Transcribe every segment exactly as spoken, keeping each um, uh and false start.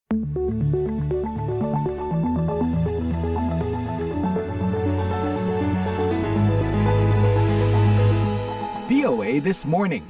V O A This Morning.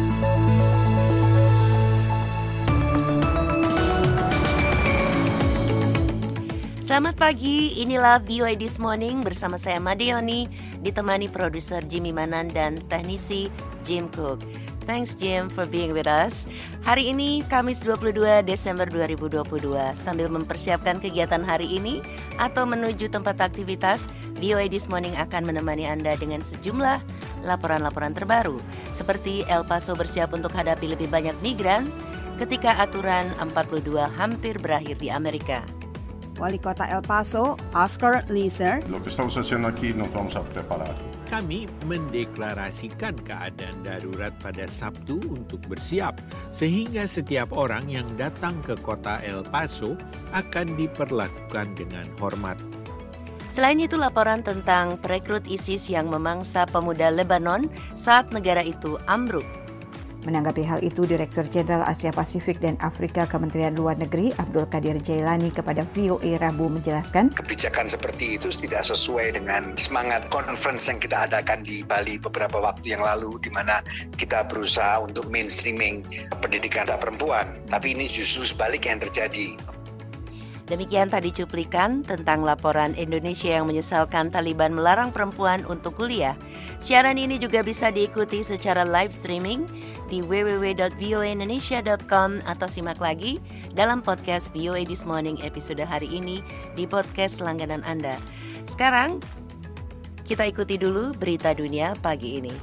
Selamat pagi, inilah V O A This Morning bersama saya Madeoni, ditemani produser Jimmy Manan dan teknisi Jim Cook. Thanks Jim for being with us. Hari ini Kamis dua puluh dua Desember dua ribu dua puluh dua. Sambil mempersiapkan kegiatan hari ini atau menuju tempat aktivitas, V O A This Morning akan menemani Anda dengan sejumlah laporan-laporan terbaru. Seperti El Paso bersiap untuk hadapi lebih banyak migran ketika aturan empat puluh dua hampir berakhir di Amerika. Wali Kota El Paso, Oscar Leeser. Lo que estamos haciendo aquí nos vamos a preparar. Kami mendeklarasikan keadaan darurat pada Sabtu untuk bersiap, sehingga setiap orang yang datang ke kota El Paso akan diperlakukan dengan hormat. Selain itu, laporan tentang perekrut ISIS yang memangsa pemuda Lebanon saat negara itu ambruk. Menanggapi hal itu, Direktur Jenderal Asia Pasifik dan Afrika Kementerian Luar Negeri Abdul Qadir Jailani kepada V O A Rabu menjelaskan, kebijakan seperti itu tidak sesuai dengan semangat conference yang kita adakan di Bali beberapa waktu yang lalu, di mana kita berusaha untuk mainstreaming pendidikan anak perempuan. Tapi ini justru sebaliknya yang terjadi. Demikian tadi cuplikan tentang laporan Indonesia yang menyesalkan Taliban melarang perempuan untuk kuliah. Siaran ini juga bisa diikuti secara live streaming di w w w dot v o a indonesia dot com atau simak lagi dalam podcast V O A This Morning episode hari ini di podcast langganan Anda. Sekarang kita ikuti dulu berita dunia pagi ini.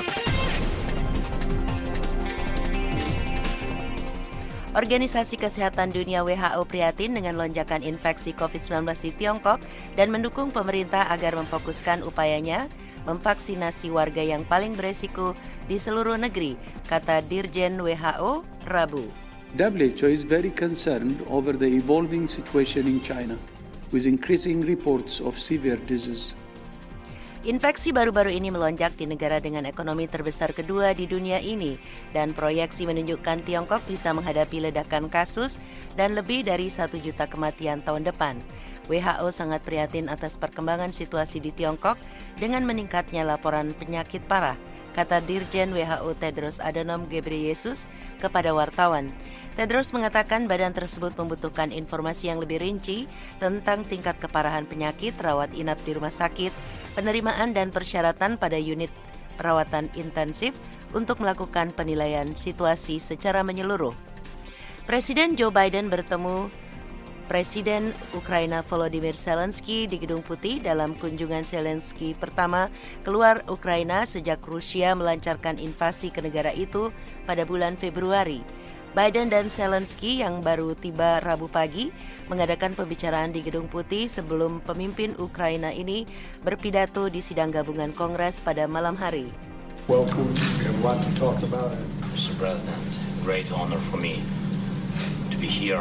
Organisasi Kesehatan Dunia W H O prihatin dengan lonjakan infeksi covid sembilan belas di Tiongkok dan mendukung pemerintah agar memfokuskan upayanya memvaksinasi warga yang paling beresiko di seluruh negeri, kata Dirjen W H O Rabu. W H O is very concerned over the evolving situation in China, with increasing reports of severe disease. Infeksi baru-baru ini melonjak di negara dengan ekonomi terbesar kedua di dunia ini dan proyeksi menunjukkan Tiongkok bisa menghadapi ledakan kasus dan lebih dari satu juta kematian tahun depan. W H O sangat prihatin atas perkembangan situasi di Tiongkok dengan meningkatnya laporan penyakit parah, kata Dirjen W H O Tedros Adhanom Ghebreyesus kepada wartawan. Tedros mengatakan badan tersebut membutuhkan informasi yang lebih rinci tentang tingkat keparahan penyakit, rawat inap di rumah sakit, penerimaan dan persyaratan pada unit perawatan intensif untuk melakukan penilaian situasi secara menyeluruh. Presiden Joe Biden bertemu Presiden Ukraina Volodymyr Zelensky di Gedung Putih dalam kunjungan Zelensky pertama keluar Ukraina sejak Rusia melancarkan invasi ke negara itu pada bulan Februari. Biden dan Zelensky yang baru tiba Rabu pagi mengadakan pembicaraan di Gedung Putih sebelum pemimpin Ukraina ini berpidato di sidang gabungan Kongres pada malam hari. Welcome. We have a lot to talk about. Mister President, great honor for me to be here.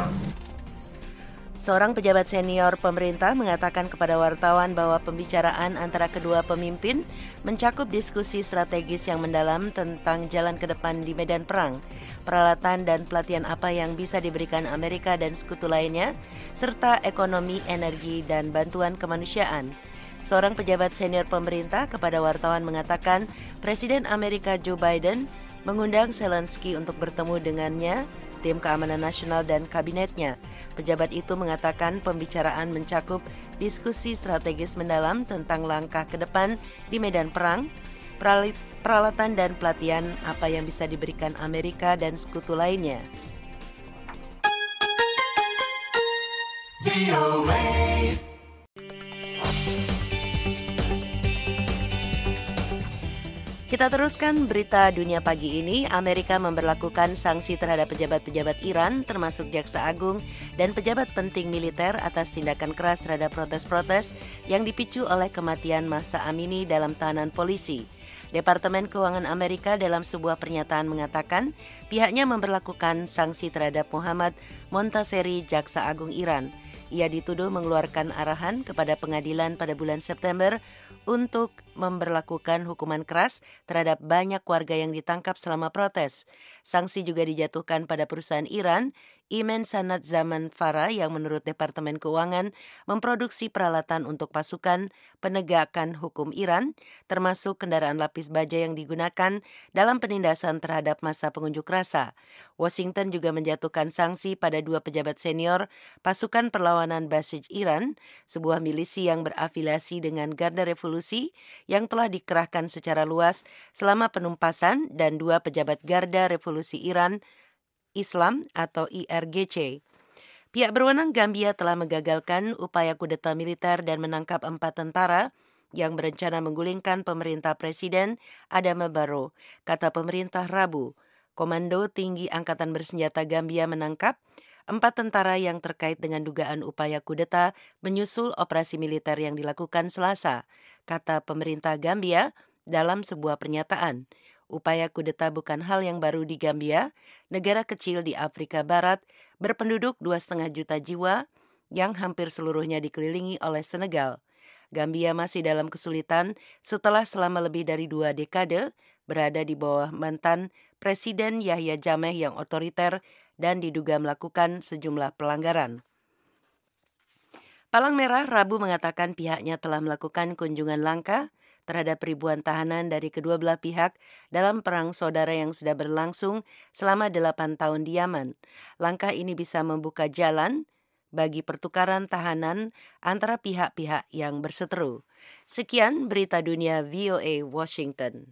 Seorang pejabat senior pemerintah mengatakan kepada wartawan bahwa pembicaraan antara kedua pemimpin mencakup diskusi strategis yang mendalam tentang jalan ke depan di medan perang, peralatan dan pelatihan apa yang bisa diberikan Amerika dan sekutu lainnya, serta ekonomi, energi, dan bantuan kemanusiaan. Seorang pejabat senior pemerintah kepada wartawan mengatakan Presiden Amerika Joe Biden mengundang Zelensky untuk bertemu dengannya, tim keamanan nasional dan kabinetnya. Pejabat itu mengatakan pembicaraan mencakup diskusi strategis mendalam tentang langkah ke depan di medan perang, peralatan dan pelatihan apa yang bisa diberikan Amerika dan sekutu lainnya. Kita teruskan berita dunia pagi ini. Amerika memberlakukan sanksi terhadap pejabat-pejabat Iran, termasuk Jaksa Agung dan pejabat penting militer atas tindakan keras terhadap protes-protes yang dipicu oleh kematian Mahsa Amini dalam tahanan polisi. Departemen Keuangan Amerika dalam sebuah pernyataan mengatakan pihaknya memberlakukan sanksi terhadap Muhammad Montaseri, Jaksa Agung Iran. Ia dituduh mengeluarkan arahan kepada pengadilan pada bulan September untuk memberlakukan hukuman keras terhadap banyak warga yang ditangkap selama protes. Sanksi juga dijatuhkan pada perusahaan Iran Imen Sanat Zaman Farah yang menurut Departemen Keuangan memproduksi peralatan untuk pasukan penegakan hukum Iran, termasuk kendaraan lapis baja yang digunakan dalam penindasan terhadap massa pengunjuk rasa. Washington juga menjatuhkan sanksi pada dua pejabat senior pasukan perlawanan Basij Iran, sebuah milisi yang berafiliasi dengan Garda Revolusi yang telah dikerahkan secara luas selama penumpasan, dan dua pejabat Garda Revolusi Iran Islam atau I R G C. Pihak berwenang Gambia telah menggagalkan upaya kudeta militer dan menangkap empat tentara yang berencana menggulingkan pemerintah Presiden Adama Barrow, kata pemerintah Rabu. Komando Tinggi Angkatan Bersenjata Gambia menangkap empat tentara yang terkait dengan dugaan upaya kudeta menyusul operasi militer yang dilakukan Selasa, kata pemerintah Gambia dalam sebuah pernyataan. Upaya kudeta bukan hal yang baru di Gambia, negara kecil di Afrika Barat berpenduduk dua koma lima juta jiwa yang hampir seluruhnya dikelilingi oleh Senegal. Gambia masih dalam kesulitan setelah selama lebih dari dua dekade berada di bawah mantan Presiden Yahya Jammeh yang otoriter dan diduga melakukan sejumlah pelanggaran. Palang Merah Rabu mengatakan pihaknya telah melakukan kunjungan langka terhadap ribuan tahanan dari kedua belah pihak dalam perang saudara yang sudah berlangsung selama delapan tahun di Yaman. Langkah ini bisa membuka jalan bagi pertukaran tahanan antara pihak-pihak yang berseteru. Sekian berita dunia V O A Washington.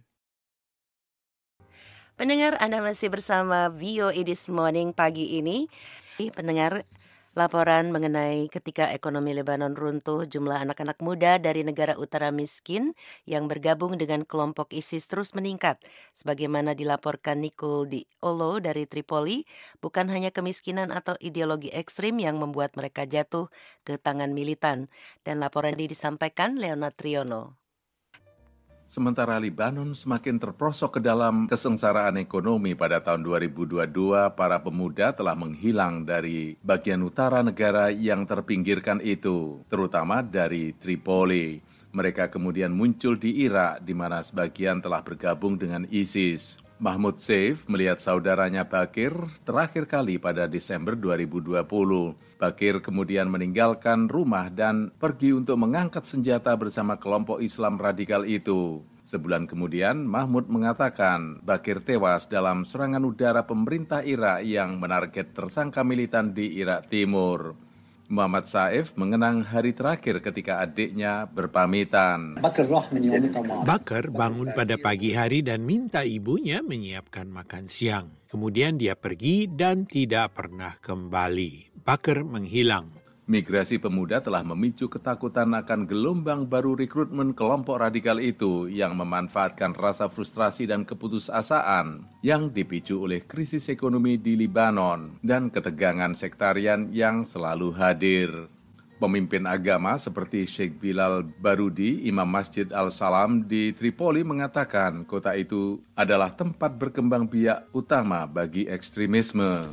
Pendengar, Anda masih bersama V O A This Morning pagi ini. Pendengar, laporan mengenai ketika ekonomi Lebanon runtuh, jumlah anak-anak muda dari negara utara miskin yang bergabung dengan kelompok ISIS terus meningkat. Sebagaimana dilaporkan Nicole Di Olo dari Tripoli, bukan hanya kemiskinan atau ideologi ekstrim yang membuat mereka jatuh ke tangan militan. Dan laporan ini disampaikan Leonard Triono. Sementara Lebanon semakin terperosok ke dalam kesengsaraan ekonomi pada tahun dua ribu dua puluh dua, para pemuda telah menghilang dari bagian utara negara yang terpinggirkan itu, terutama dari Tripoli. Mereka kemudian muncul di Irak, di mana sebagian telah bergabung dengan ISIS. Mahmud Saif melihat saudaranya Bakir terakhir kali pada Desember dua ribu dua puluh. Bakir kemudian meninggalkan rumah dan pergi untuk mengangkat senjata bersama kelompok Islam radikal itu. Sebulan kemudian, Mahmud mengatakan Bakir tewas dalam serangan udara pemerintah Irak yang menarget tersangka militan di Irak Timur. Muhammad Saif mengenang hari terakhir ketika adiknya berpamitan. Bakar bangun pada pagi hari dan minta ibunya menyiapkan makan siang. Kemudian dia pergi dan tidak pernah kembali. Bakar menghilang. Migrasi pemuda telah memicu ketakutan akan gelombang baru rekrutmen kelompok radikal itu yang memanfaatkan rasa frustrasi dan keputusasaan yang dipicu oleh krisis ekonomi di Lebanon dan ketegangan sektarian yang selalu hadir. Pemimpin agama seperti Sheikh Bilal Barudi, Imam Masjid Al-Salam di Tripoli mengatakan kota itu adalah tempat berkembang biak utama bagi ekstremisme.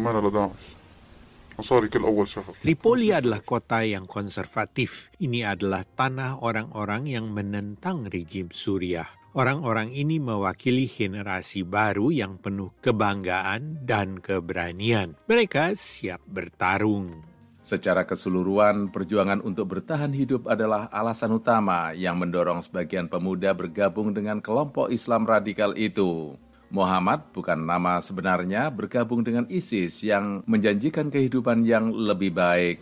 Tripoli adalah kota yang konservatif. Ini adalah tanah orang-orang yang menentang rejim Suriah. Orang-orang ini mewakili generasi baru yang penuh kebanggaan dan keberanian. Mereka siap bertarung. Secara keseluruhan, perjuangan untuk bertahan hidup adalah alasan utama yang mendorong sebagian pemuda bergabung dengan kelompok Islam radikal itu. Muhammad, bukan nama sebenarnya, bergabung dengan ISIS yang menjanjikan kehidupan yang lebih baik.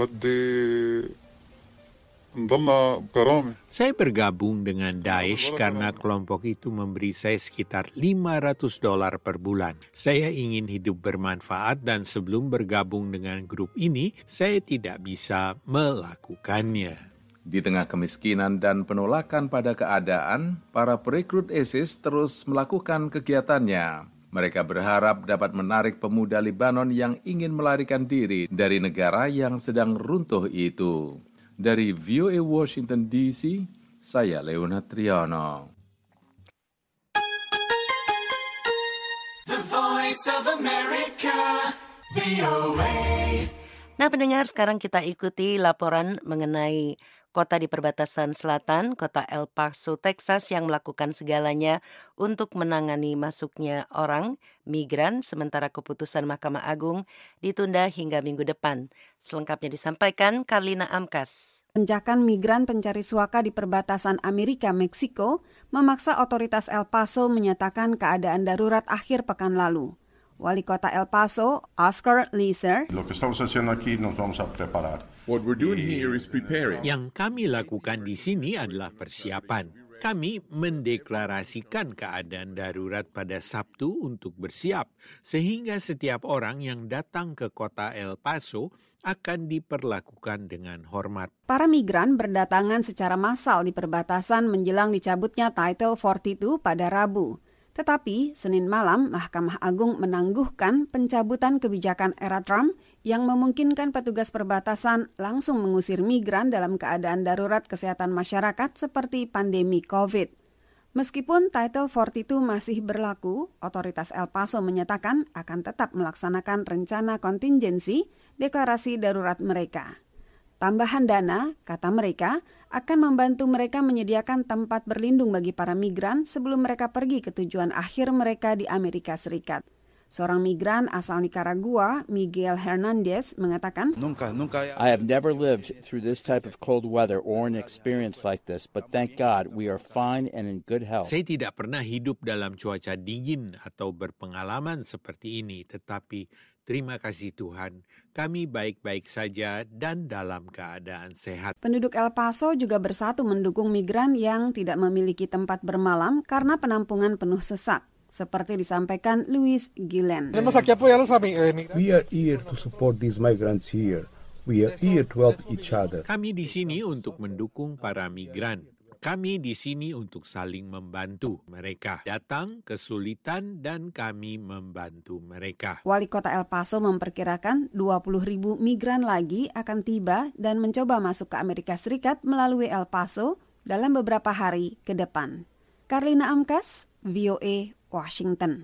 Saya bergabung dengan Daesh karena kelompok itu memberi saya sekitar lima ratus dolar per bulan. Saya ingin hidup bermanfaat dan sebelum bergabung dengan grup ini, saya tidak bisa melakukannya. Di tengah kemiskinan dan penolakan pada keadaan, para perekrut ISIS terus melakukan kegiatannya. Mereka berharap dapat menarik pemuda Lebanon yang ingin melarikan diri dari negara yang sedang runtuh itu. Dari V O A Washington D C, saya Leonard Triono. The Voice of America, V O A. Nah pendengar, sekarang kita ikuti laporan mengenai kota di perbatasan selatan, kota El Paso, Texas yang melakukan segalanya untuk menangani masuknya orang migran, sementara keputusan Mahkamah Agung ditunda hingga minggu depan. Selengkapnya disampaikan Karlina Amkas. Lonjakan migran pencari suaka di perbatasan Amerika-Meksiko memaksa otoritas El Paso menyatakan keadaan darurat akhir pekan lalu. Wali Kota El Paso, Oscar Leeser, What we're doing here is preparing. Yang kami lakukan di sini adalah persiapan. Kami mendeklarasikan keadaan darurat pada Sabtu untuk bersiap, sehingga setiap orang yang datang ke kota El Paso akan diperlakukan dengan hormat. Para migran berdatangan secara massal di perbatasan menjelang dicabutnya Title empat puluh dua pada Rabu. Tetapi, Senin malam, Mahkamah Agung menangguhkan pencabutan kebijakan era Trump yang memungkinkan petugas perbatasan langsung mengusir migran dalam keadaan darurat kesehatan masyarakat seperti pandemi COVID. Meskipun Title empat puluh dua masih berlaku, otoritas El Paso menyatakan akan tetap melaksanakan rencana kontingensi deklarasi darurat mereka. Tambahan dana, kata mereka, akan membantu mereka menyediakan tempat berlindung bagi para migran sebelum mereka pergi ke tujuan akhir mereka di Amerika Serikat. Seorang migran asal Nicaragua, Miguel Hernandez, mengatakan, Nunca, nunca. I have never lived through this type of cold weather or an experience like this, but thank God we are fine and in good health. Saya tidak pernah hidup dalam cuaca dingin atau berpengalaman seperti ini, tetapi terima kasih Tuhan, kami baik-baik saja dan dalam keadaan sehat. Penduduk El Paso juga bersatu mendukung migran yang tidak memiliki tempat bermalam karena penampungan penuh sesak, seperti disampaikan Luis Guillen. We are here to support these migrants here. We are here to help each other. Kami di sini untuk mendukung para migran. Kami di sini untuk saling membantu. Mereka datang kesulitan dan kami membantu mereka. Wali Kota El Paso memperkirakan dua puluh ribu migran lagi akan tiba dan mencoba masuk ke Amerika Serikat melalui El Paso dalam beberapa hari ke depan. Karlina Amkas, V O A, Washington.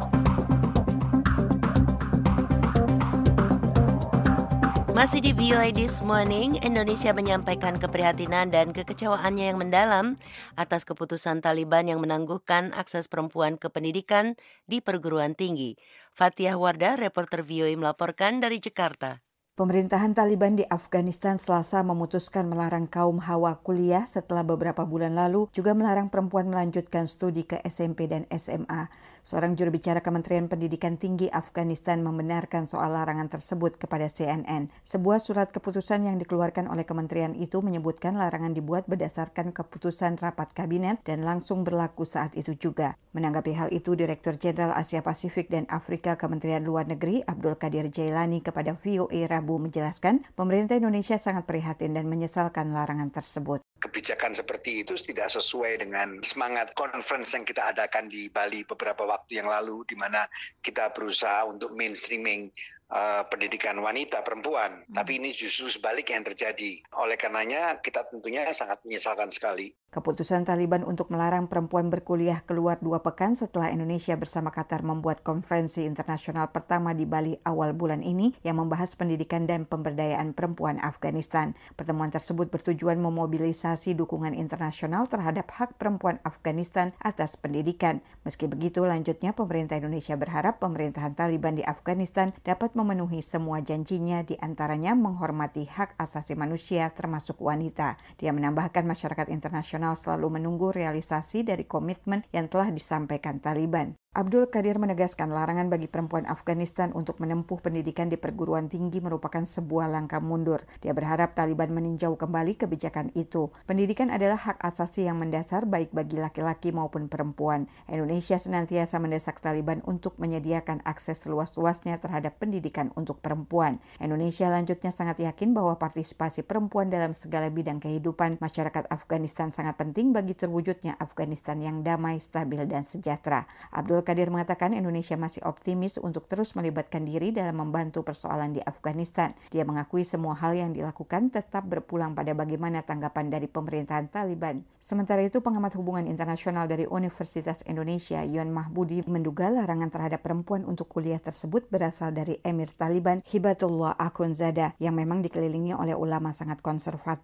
Masih di V O A This Morning, Indonesia menyampaikan keprihatinan dan kekecewaannya yang mendalam atas keputusan Taliban yang menangguhkan akses perempuan ke pendidikan di perguruan tinggi. Fathiah Wardah, reporter V O A melaporkan dari Jakarta. Pemerintahan Taliban di Afghanistan Selasa memutuskan melarang kaum hawa kuliah setelah beberapa bulan lalu juga melarang perempuan melanjutkan studi ke S M P dan S M A. Seorang juru bicara Kementerian Pendidikan Tinggi Afghanistan membenarkan soal larangan tersebut kepada C N N. Sebuah surat keputusan yang dikeluarkan oleh kementerian itu menyebutkan larangan dibuat berdasarkan keputusan rapat kabinet dan langsung berlaku saat itu juga. Menanggapi hal itu, Direktur Jenderal Asia Pasifik dan Afrika Kementerian Luar Negeri Abdul Qadir Jailani kepada V O A Rabu menjelaskan, pemerintah Indonesia sangat prihatin dan menyesalkan larangan tersebut. Kebijakan seperti itu tidak sesuai dengan semangat conference yang kita adakan di Bali beberapa waktu yang lalu, di mana kita berusaha untuk mainstreaming uh, pendidikan wanita perempuan. Hmm. Tapi ini justru sebalik yang terjadi. Oleh karenanya kita tentunya sangat menyesalkan sekali. Keputusan Taliban untuk melarang perempuan berkuliah keluar dua pekan setelah Indonesia bersama Qatar membuat konferensi internasional pertama di Bali awal bulan ini yang membahas pendidikan dan pemberdayaan perempuan Afghanistan. Pertemuan tersebut bertujuan memobilisasi dukungan internasional terhadap hak perempuan Afghanistan atas pendidikan. Meski begitu, lanjutnya pemerintah Indonesia berharap pemerintahan Taliban di Afghanistan dapat memenuhi semua janjinya, di antaranya menghormati hak asasi manusia termasuk wanita. Dia menambahkan masyarakat internasional selalu menunggu realisasi dari komitmen yang telah disampaikan Taliban. Abdul Qadir menegaskan larangan bagi perempuan Afghanistan untuk menempuh pendidikan di perguruan tinggi merupakan sebuah langkah mundur. Dia berharap Taliban meninjau kembali kebijakan itu. Pendidikan adalah hak asasi yang mendasar baik bagi laki-laki maupun perempuan. Indonesia senantiasa mendesak Taliban untuk menyediakan akses seluas-luasnya terhadap pendidikan untuk perempuan. Indonesia lanjutnya sangat yakin bahwa partisipasi perempuan dalam segala bidang kehidupan masyarakat Afghanistan sangat penting bagi terwujudnya Afghanistan yang damai, stabil, dan sejahtera. Abdul Qadir mengatakan Indonesia masih optimis untuk terus melibatkan diri dalam membantu persoalan di Afghanistan. Dia mengakui semua hal yang dilakukan tetap berpulang pada bagaimana tanggapan dari pemerintahan Taliban. Sementara itu, pengamat hubungan internasional dari Universitas Indonesia, Yon Mahbudi, menduga larangan terhadap perempuan untuk kuliah tersebut berasal dari Emir Taliban Hibatullah Akhundzada yang memang dikelilingi oleh ulama sangat konservatif.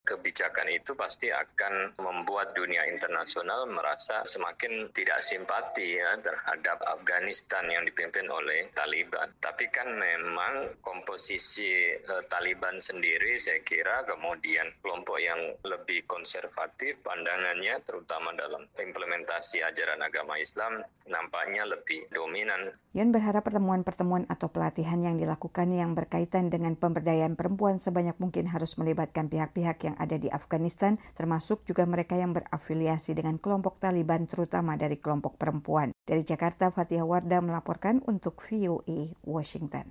kebijakan itu pasti akan membuat dunia internasional merasa semakin tidak simpati ya terhadap Afghanistan yang dipimpin oleh Taliban. Tapi kan memang komposisi eh, Taliban sendiri saya kira kemudian kelompok yang lebih konservatif pandangannya terutama dalam implementasi ajaran agama Islam nampaknya lebih dominan. Yon berharap pertemuan-pertemuan atau pelatihan yang dilakukan yang berkaitan dengan pemberdayaan perempuan sebanyak mungkin harus melibatkan pihak-pihak yang ada di Afghanistan, termasuk juga mereka yang berafiliasi dengan kelompok Taliban, terutama dari kelompok perempuan. Dari Jakarta, Fatihah Wardah melaporkan untuk V O A Washington.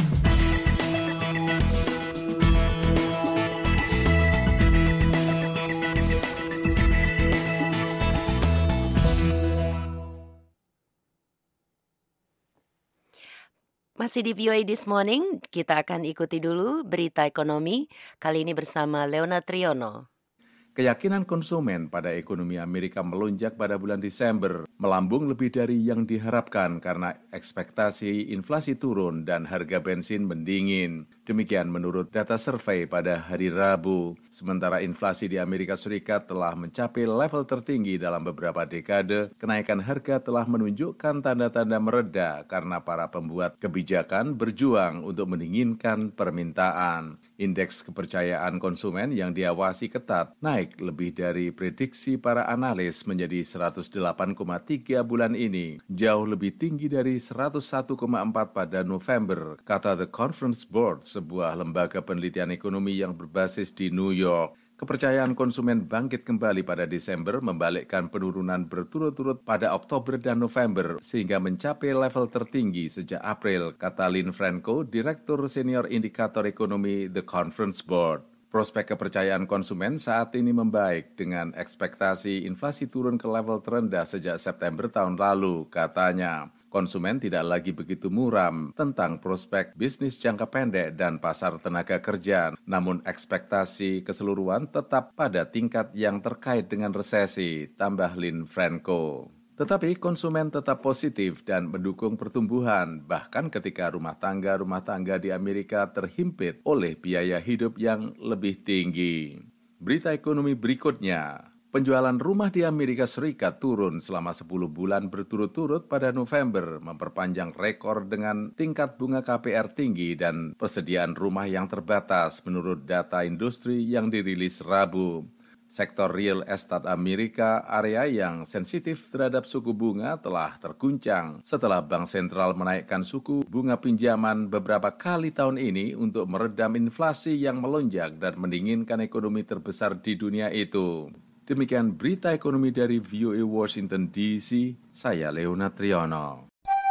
Masih di V O A This Morning, kita akan ikuti dulu berita ekonomi, kali ini bersama Leona Triono. Keyakinan konsumen pada ekonomi Amerika melonjak pada bulan Desember, melambung lebih dari yang diharapkan karena ekspektasi inflasi turun dan harga bensin mendingin. Demikian menurut data survei pada hari Rabu. Sementara inflasi di Amerika Serikat telah mencapai level tertinggi dalam beberapa dekade, kenaikan harga telah menunjukkan tanda-tanda mereda karena para pembuat kebijakan berjuang untuk mendinginkan permintaan. Indeks kepercayaan konsumen yang diawasi ketat naik lebih dari prediksi para analis menjadi seratus delapan koma tiga bulan ini, jauh lebih tinggi dari seratus satu koma empat pada November, kata The Conference Board, sebuah lembaga penelitian ekonomi yang berbasis di New York. Kepercayaan konsumen bangkit kembali pada Desember, membalikkan penurunan berturut-turut pada Oktober dan November, sehingga mencapai level tertinggi sejak April, kata Lynn Franco, Direktur Senior Indikator Ekonomi The Conference Board. Prospek kepercayaan konsumen saat ini membaik dengan ekspektasi inflasi turun ke level terendah sejak September tahun lalu, katanya. Konsumen tidak lagi begitu muram tentang prospek bisnis jangka pendek dan pasar tenaga kerja, namun ekspektasi keseluruhan tetap pada tingkat yang terkait dengan resesi, tambah Lynn Franco. Tetapi konsumen tetap positif dan mendukung pertumbuhan, bahkan ketika rumah tangga-rumah tangga di Amerika terhimpit oleh biaya hidup yang lebih tinggi. Berita ekonomi berikutnya. Penjualan rumah di Amerika Serikat turun selama sepuluh bulan berturut-turut pada November, memperpanjang rekor dengan tingkat bunga K P R tinggi dan persediaan rumah yang terbatas menurut data industri yang dirilis Rabu. Sektor real estate Amerika, area yang sensitif terhadap suku bunga, telah terguncang setelah Bank Sentral menaikkan suku bunga pinjaman beberapa kali tahun ini untuk meredam inflasi yang melonjak dan mendinginkan ekonomi terbesar di dunia itu. Demikian berita ekonomi dari V O A Washington D C, saya Leona Triono.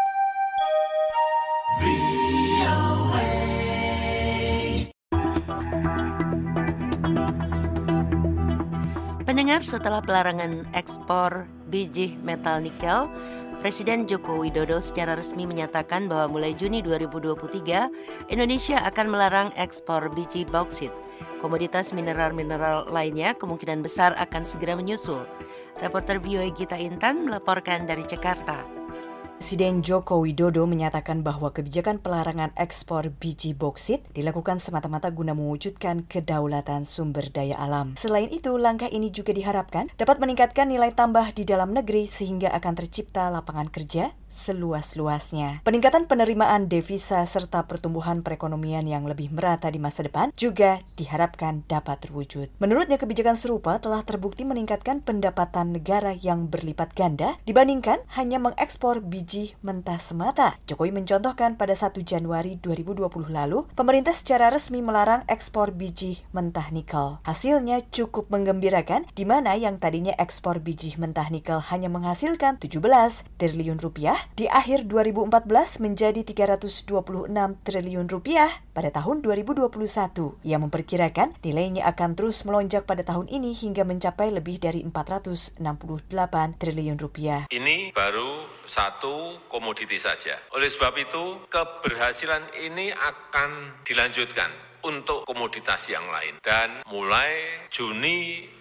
Pendengar, setelah pelarangan ekspor biji metal nikel, Presiden Joko Widodo secara resmi menyatakan bahwa mulai Juni dua ribu dua puluh tiga, Indonesia akan melarang ekspor biji bauksit. Komoditas mineral-mineral lainnya kemungkinan besar akan segera menyusul. Reporter V O A Gita Intan melaporkan dari Jakarta. Presiden Joko Widodo menyatakan bahwa kebijakan pelarangan ekspor biji bauksit dilakukan semata-mata guna mewujudkan kedaulatan sumber daya alam. Selain itu, langkah ini juga diharapkan dapat meningkatkan nilai tambah di dalam negeri sehingga akan tercipta lapangan kerja seluas-luasnya. Peningkatan penerimaan devisa serta pertumbuhan perekonomian yang lebih merata di masa depan juga diharapkan dapat terwujud. Menurutnya, kebijakan serupa telah terbukti meningkatkan pendapatan negara yang berlipat ganda dibandingkan hanya mengekspor biji mentah semata. Jokowi mencontohkan pada satu Januari dua ribu dua puluh lalu, pemerintah secara resmi melarang ekspor biji mentah nikel. Hasilnya cukup menggembirakan, di mana yang tadinya ekspor biji mentah nikel hanya menghasilkan tujuh belas triliun rupiah, di akhir dua ribu empat belas menjadi tiga ratus dua puluh enam triliun rupiah pada tahun dua ribu dua puluh satu. Ia memperkirakan nilainya akan terus melonjak pada tahun ini hingga mencapai lebih dari empat ratus enam puluh delapan triliun rupiah. Ini baru satu komoditi saja. Oleh sebab itu, keberhasilan ini akan dilanjutkan untuk komoditas yang lain. Dan mulai Juni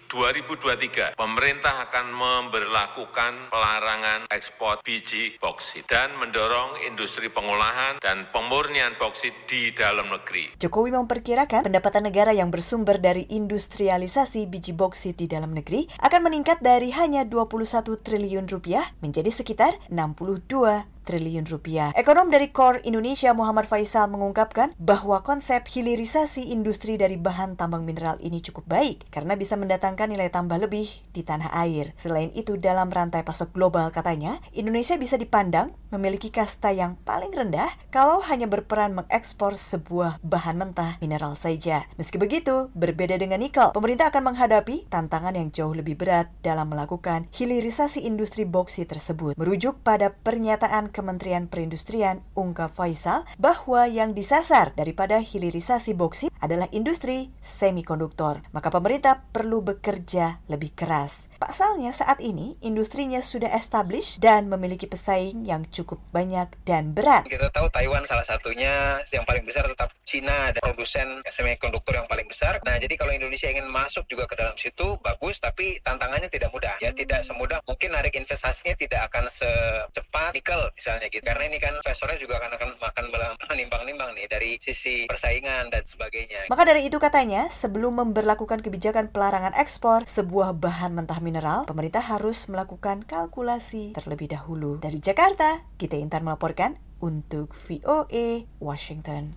dua ribu dua puluh tiga, pemerintah akan memberlakukan pelarangan ekspor biji boksit dan mendorong industri pengolahan dan pemurnian boksit di dalam negeri. Jokowi memperkirakan pendapatan negara yang bersumber dari industrialisasi biji boksit di dalam negeri akan meningkat dari hanya dua puluh satu triliun rupiah menjadi sekitar enam puluh dua triliun rupiah. Ekonom dari Core Indonesia Muhammad Faisal mengungkapkan bahwa konsep hilirisasi industri dari bahan tambang mineral ini cukup baik karena bisa mendatangkan nilai tambah lebih di tanah air. Selain itu, dalam rantai pasok global katanya, Indonesia bisa dipandang memiliki kasta yang paling rendah kalau hanya berperan mengekspor sebuah bahan mentah mineral saja. Meski begitu, berbeda dengan nikel, pemerintah akan menghadapi tantangan yang jauh lebih berat dalam melakukan hilirisasi industri boksit tersebut. Merujuk pada pernyataan Kementerian Perindustrian, ungkap Faisal bahwa yang disasar daripada hilirisasi boksit adalah industri semikonduktor. Maka pemerintah perlu bekerja lebih keras. Pasalnya saat ini industrinya sudah established dan memiliki pesaing yang cukup banyak dan berat. Kita tahu Taiwan salah satunya, yang paling besar tetap Cina, ada produsen semikonduktor yang paling besar. Nah, jadi kalau Indonesia ingin masuk juga ke dalam situ, bagus, tapi tantangannya tidak mudah. Ya, tidak semudah, mungkin narik investasinya tidak akan secepat nikel misalnya gitu. Karena ini kan investornya juga akan akan akan menimbang-nimbang nih dari sisi persaingan dan sebagainya. Maka dari itu katanya, sebelum memberlakukan kebijakan pelarangan ekspor sebuah bahan mentah mineral, pemerintah harus melakukan kalkulasi terlebih dahulu. Dari Jakarta, Gita Intan melaporkan untuk V O A Washington.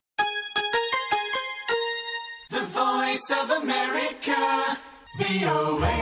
The Voice of America, V O A.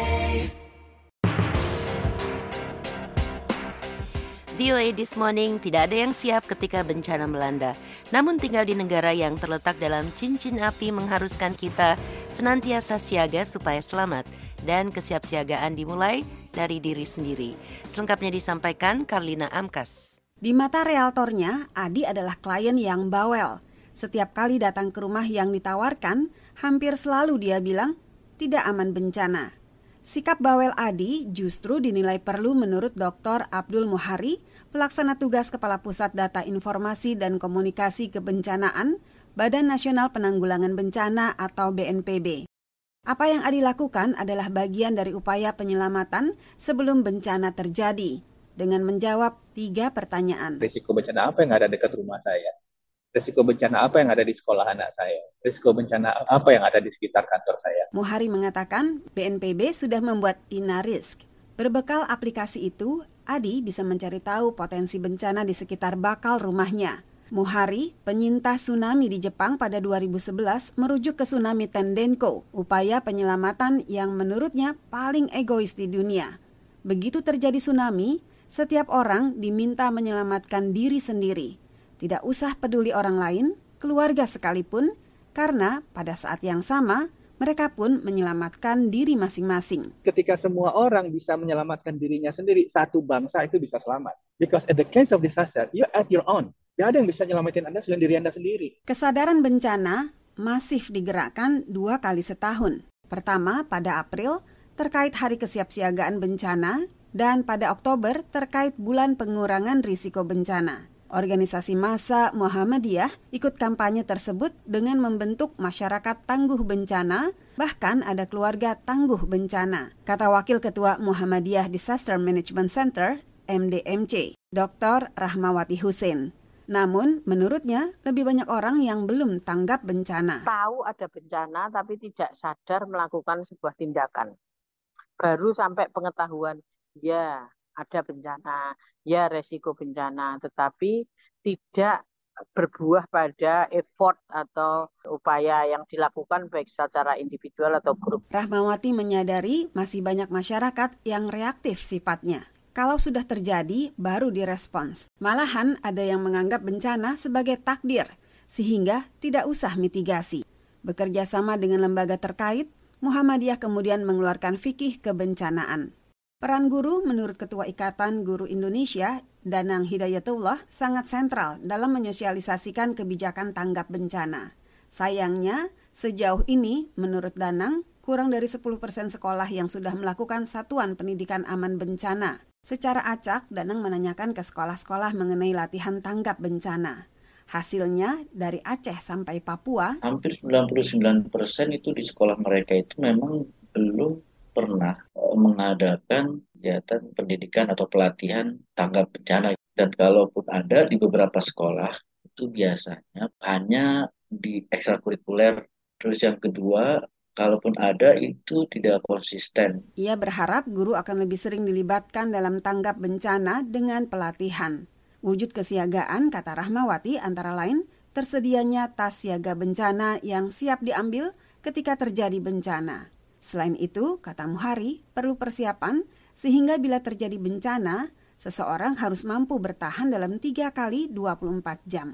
V O A This Morning, tidak ada yang siap ketika bencana melanda. Namun tinggal di negara yang terletak dalam cincin api mengharuskan kita senantiasa siaga supaya selamat. Dan kesiapsiagaan dimulai dari diri sendiri. Selengkapnya disampaikan Karlina Amkas. Di mata realtornya, Adi adalah klien yang bawel. Setiap kali datang ke rumah yang ditawarkan, hampir selalu dia bilang, tidak aman bencana. Sikap bawel Adi justru dinilai perlu menurut Doktor Abdul Muhari, Pelaksana Tugas Kepala Pusat Data Informasi dan Komunikasi Kebencanaan, Badan Nasional Penanggulangan Bencana atau B N P B. Apa yang Adi lakukan adalah bagian dari upaya penyelamatan sebelum bencana terjadi, dengan menjawab tiga pertanyaan. Risiko bencana apa yang ada dekat rumah saya? Risiko bencana apa yang ada di sekolah anak saya? Risiko bencana apa yang ada di sekitar kantor saya? Muhari mengatakan B N P B sudah membuat INARISK. Berbekal aplikasi itu, Adi bisa mencari tahu potensi bencana di sekitar bakal rumahnya. Muhari, penyintas tsunami di Jepang pada dua ribu sebelas, merujuk ke tsunami Tendenko, upaya penyelamatan yang menurutnya paling egois di dunia. Begitu terjadi tsunami, setiap orang diminta menyelamatkan diri sendiri. Tidak usah peduli orang lain, keluarga sekalipun, karena pada saat yang sama, mereka pun menyelamatkan diri masing-masing. Ketika semua orang bisa menyelamatkan dirinya sendiri, satu bangsa itu bisa selamat. Because at the case of disaster, you're at your own. Tidak ada yang bisa nyelamatin Anda selain diri Anda sendiri. Kesadaran bencana masif digerakkan dua kali setahun. Pertama pada April terkait Hari Kesiapsiagaan Bencana dan pada Oktober terkait Bulan Pengurangan Risiko Bencana. Organisasi massa Muhammadiyah ikut kampanye tersebut dengan membentuk masyarakat tangguh bencana, bahkan ada keluarga tangguh bencana. Kata Wakil Ketua Muhammadiyah Disaster Management Center, M D M C, Doktor Rahmawati Husin. Namun, menurutnya, lebih banyak orang yang belum tanggap bencana. Tahu ada bencana, tapi tidak sadar melakukan sebuah tindakan. Baru sampai pengetahuan, ya ada bencana, ya resiko bencana, tetapi tidak berbuah pada effort atau upaya yang dilakukan baik secara individual atau grup. Rahmawati menyadari masih banyak masyarakat yang reaktif sifatnya. Kalau sudah terjadi, baru direspons. Malahan ada yang menganggap bencana sebagai takdir, sehingga tidak usah mitigasi. Bekerja sama dengan lembaga terkait, Muhammadiyah kemudian mengeluarkan fikih kebencanaan. Peran guru menurut Ketua Ikatan Guru Indonesia, Danang Hidayatullah, sangat sentral dalam menyosialisasikan kebijakan tanggap bencana. Sayangnya, sejauh ini, menurut Danang, kurang dari sepuluh persen sekolah yang sudah melakukan satuan pendidikan aman bencana. Secara acak, Danang menanyakan ke sekolah-sekolah mengenai latihan tanggap bencana. Hasilnya, dari Aceh sampai Papua, hampir sembilan puluh sembilan persen itu di sekolah mereka itu memang belum pernah mengadakan kegiatan pendidikan atau pelatihan tanggap bencana. Dan kalaupun ada di beberapa sekolah, itu biasanya hanya di ekstrakurikuler. Terus yang kedua, kalaupun ada itu tidak konsisten. Ia berharap guru akan lebih sering dilibatkan dalam tanggap bencana dengan pelatihan. Wujud kesiagaan, kata Rahmawati, antara lain tersedianya tas siaga bencana yang siap diambil ketika terjadi bencana. Selain itu, kata Muhari, perlu persiapan sehingga bila terjadi bencana, seseorang harus mampu bertahan dalam tiga kali dua puluh empat jam.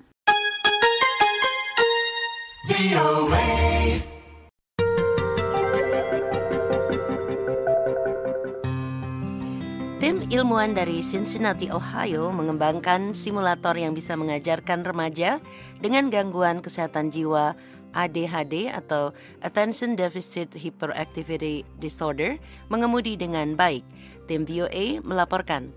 Tim ilmuwan dari Cincinnati, Ohio mengembangkan simulator yang bisa mengajarkan remaja dengan gangguan kesehatan jiwa A D H D atau Attention Deficit Hyperactivity Disorder mengemudi dengan baik. Tim V O A melaporkan.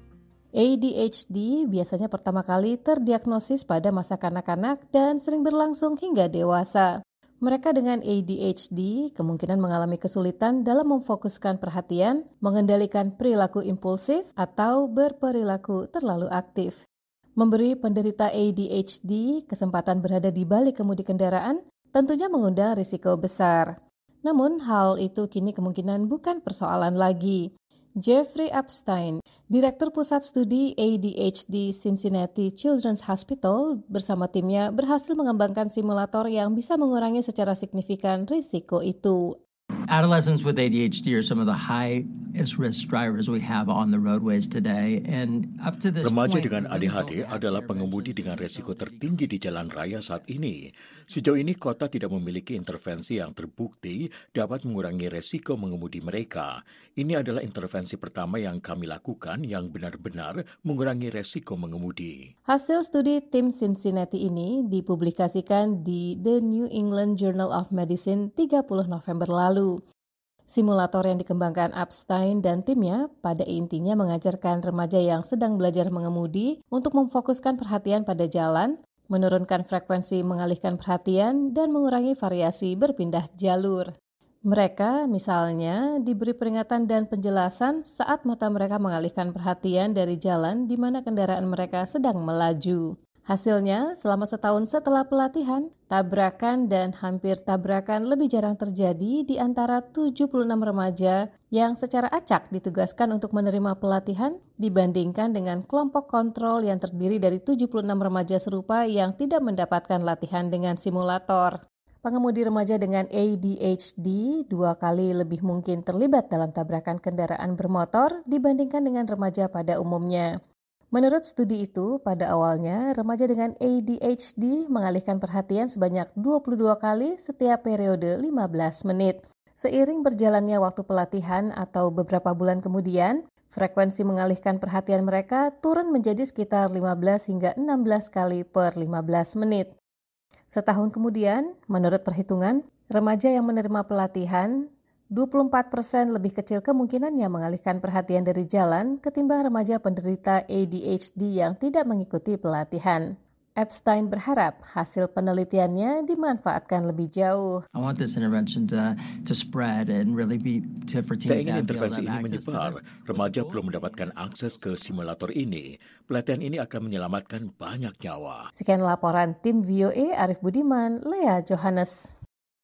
A D H D biasanya pertama kali terdiagnosis pada masa kanak-kanak dan sering berlangsung hingga dewasa. Mereka dengan A D H D kemungkinan mengalami kesulitan dalam memfokuskan perhatian, mengendalikan perilaku impulsif, atau berperilaku terlalu aktif. Memberi penderita A D H D kesempatan berada di balik kemudi kendaraan tentunya mengundang risiko besar. Namun hal itu kini kemungkinan bukan persoalan lagi. Jeffrey Epstein, Direktur Pusat Studi A D H D Cincinnati Children's Hospital, bersama timnya berhasil mengembangkan simulator yang bisa mengurangi secara signifikan risiko itu. Adolescents with A D H D are some of the highest risk drivers we have on the roadways today, and up to this Remaja point, dengan A D H D adalah pengemudi dengan resiko tertinggi di jalan raya saat ini. Sejauh ini kota tidak memiliki intervensi yang terbukti dapat mengurangi resiko mengemudi mereka. Ini adalah intervensi pertama yang kami lakukan yang benar-benar mengurangi resiko mengemudi. Hasil studi tim Cincinnati ini dipublikasikan di The New England Journal of Medicine tiga puluh November lalu. Simulator yang dikembangkan Epstein dan timnya pada intinya mengajarkan remaja yang sedang belajar mengemudi untuk memfokuskan perhatian pada jalan, menurunkan frekuensi mengalihkan perhatian, dan mengurangi variasi berpindah jalur. Mereka misalnya diberi peringatan dan penjelasan saat mata mereka mengalihkan perhatian dari jalan di mana kendaraan mereka sedang melaju. Hasilnya, selama setahun setelah pelatihan, tabrakan dan hampir tabrakan lebih jarang terjadi di antara tujuh puluh enam remaja yang secara acak ditugaskan untuk menerima pelatihan dibandingkan dengan kelompok kontrol yang terdiri dari tujuh puluh enam remaja serupa yang tidak mendapatkan latihan dengan simulator. Pengemudi remaja dengan A D H D dua kali lebih mungkin terlibat dalam tabrakan kendaraan bermotor dibandingkan dengan remaja pada umumnya. Menurut studi itu, pada awalnya remaja dengan A D H D mengalihkan perhatian sebanyak dua puluh dua kali setiap periode lima belas menit. Seiring berjalannya waktu pelatihan atau beberapa bulan kemudian, frekuensi mengalihkan perhatian mereka turun menjadi sekitar lima belas hingga enam belas kali per lima belas menit. Setahun kemudian, menurut perhitungan, remaja yang menerima pelatihan dua puluh empat persen lebih kecil kemungkinannya mengalihkan perhatian dari jalan ketimbang remaja penderita A D H D yang tidak mengikuti pelatihan. Epstein berharap hasil penelitiannya dimanfaatkan lebih jauh. I want this intervention to, to spread and really be to for Saya teens ingin to intervensi be able to ini have access to menyebar. this. Remaja perlu mendapatkan akses ke simulator ini. Pelatihan ini akan menyelamatkan banyak nyawa. Sekian laporan tim V O A, Arif Budiman, Lea Johannes.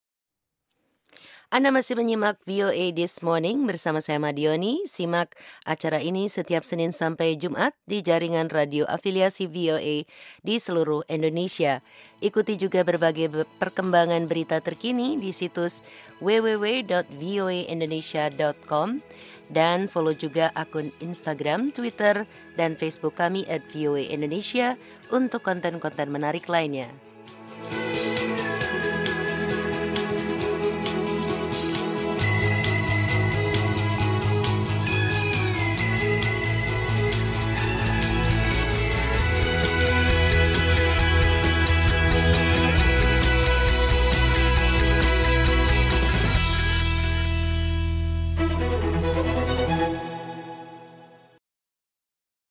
Anda masih menyimak V O A This Morning bersama saya Madioni. Simak acara ini setiap Senin sampai Jumat di jaringan radio afiliasi V O A di seluruh Indonesia. Ikuti juga berbagai perkembangan berita terkini di situs w w w dot v o a indonesia dot com dan follow juga akun Instagram, Twitter, dan Facebook kami at V O A Indonesia untuk konten-konten menarik lainnya.